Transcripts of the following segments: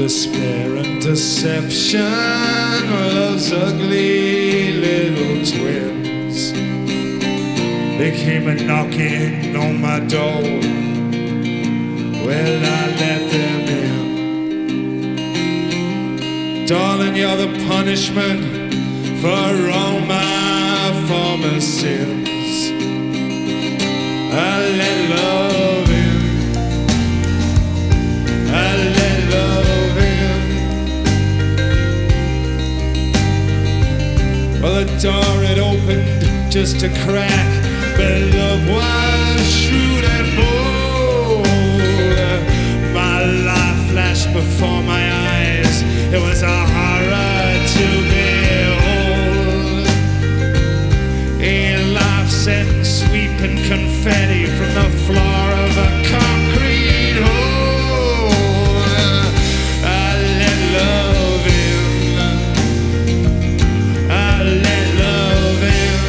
despair and deception, love's ugly little twins. They came a knocking on my door. Well, I let them in. Darling, you're the punishment for all my former sins. I let love in. I let love in. Well, the door had opened just a crack, but love was shrewd and bold. My life flashed before my eyes. It was a horror to behold. A life sent sweeping confetti from the floor of a concrete hole. I let love in. I let love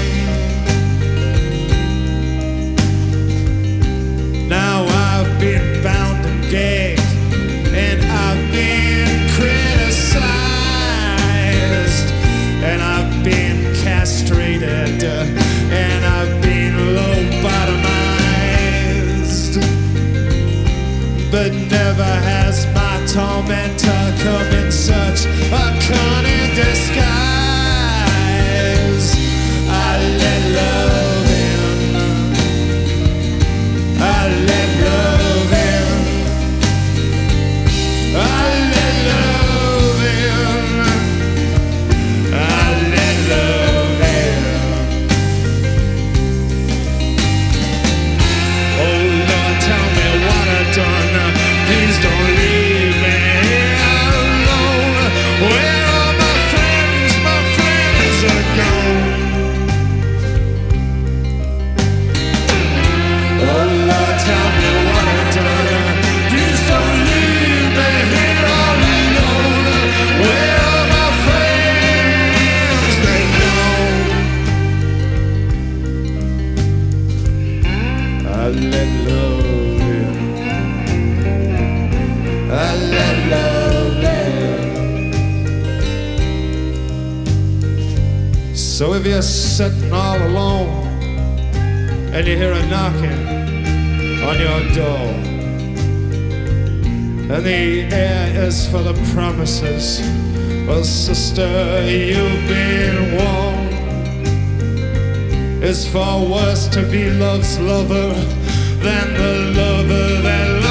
in. Now I've been bound and gagged, and I've been criticized, and I've been castrated, and I've been low-bottomized. But never has my tormentor come in such a cunning disguise. I let love in. I let love in. I let love in. I let love in. Oh Lord, tell me what I've done. Please don't leave me alone. Where are my friends? My friends are gone. Oh Lord, tell me what I've done. Please don't leave me here all alone. Where are my friends? They're gone. I let love in. I let love in. So if you're sitting all alone and you hear a knocking on your door, and the air is full of promises, well, sister, you've been warned. It's far worse to be love's lover than the lover that